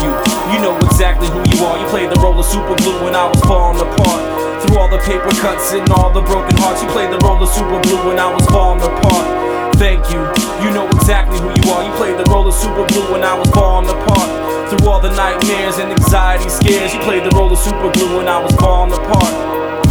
you. You know exactly who you are. You played the role of super glue when I was falling apart. Through all the paper cuts and all the broken hearts, you played the role of super glue when I was falling apart. Thank you, you know exactly who you are. You played the role of super glue when I was falling apart. Through all the nightmares and anxiety scares, you played the role of super glue when I was falling apart.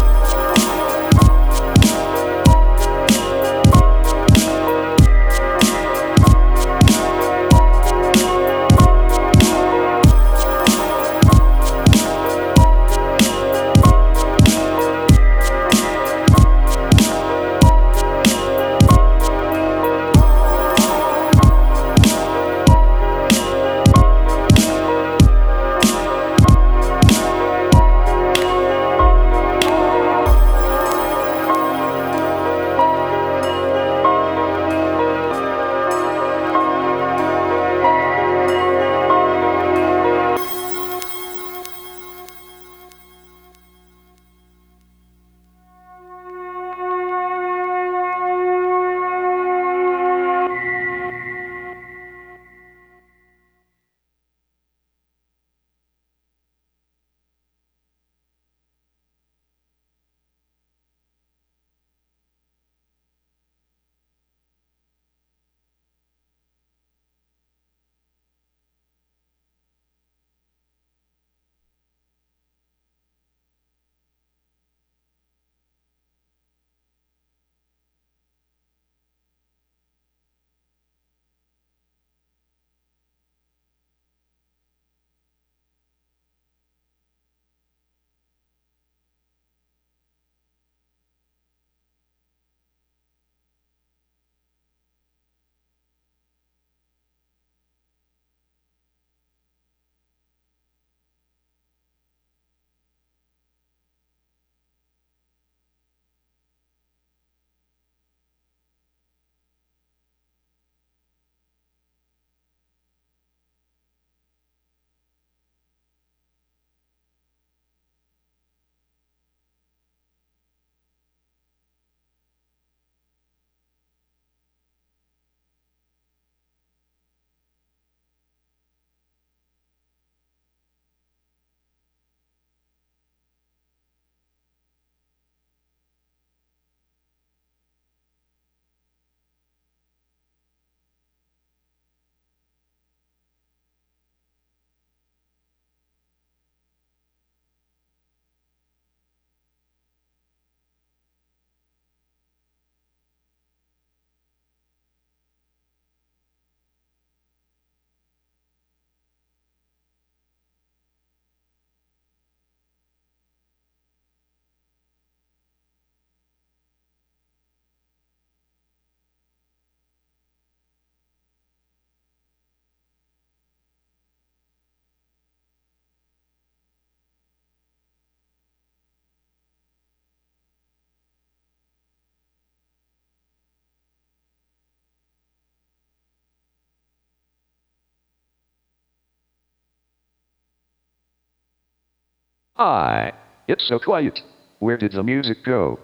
Hi. It's so quiet. Where did the music go?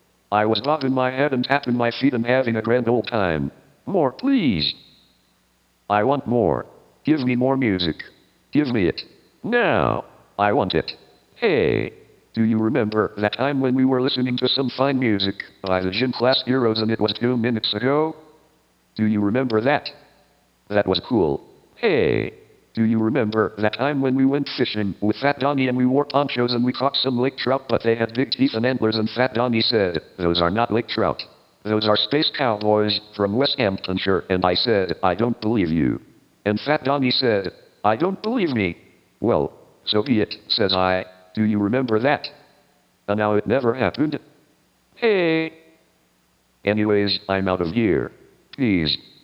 I was bobbing my head and tapping my feet and having a grand old time. More, please. I want more. Give me more music. Give me it. Now. I want it. Hey. Do you remember that time when we were listening to some fine music by the Gym Class Heroes and it was 2 minutes ago? Do you remember that? That was cool. Hey. Do you remember that time when we went fishing with Fat Donnie and we wore ponchos and we caught some lake trout but they had big teeth and antlers and Fat Donnie said, "Those are not lake trout. Those are space cowboys from West Hamptonshire," and I said, "I don't believe you." And Fat Donnie said, "I don't believe me." Well, so be it, says I. Do you remember that? And now it never happened. Hey. Anyways, I'm out of here. Peace.